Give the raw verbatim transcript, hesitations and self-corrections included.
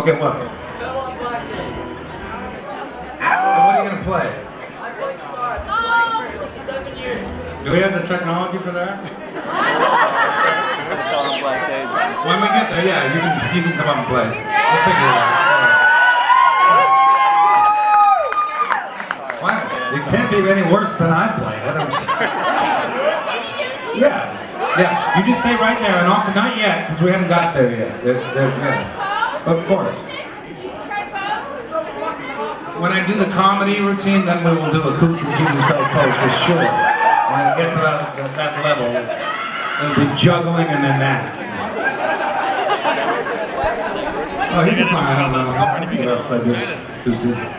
Okay, what? Fell on Black Day. What are you gonna play? I play guitar. I've been playing for seven years. Do we have the technology for that? Fell on Black Day. When we get there, yeah, you can you can come up and play. We'll figure it out. Wow, it can't be any worse than I play it. I'm yeah, yeah. You just stay right there and not not yet, because we haven't got there yet. There, there, yeah. Of course. When I do the comedy routine, then we will do acoustic Jesus Christ pose for sure. When it gets to that, that, that level, it'll be juggling and then that. Oh, he can fine. I don't know. I think I'll play this acoustic.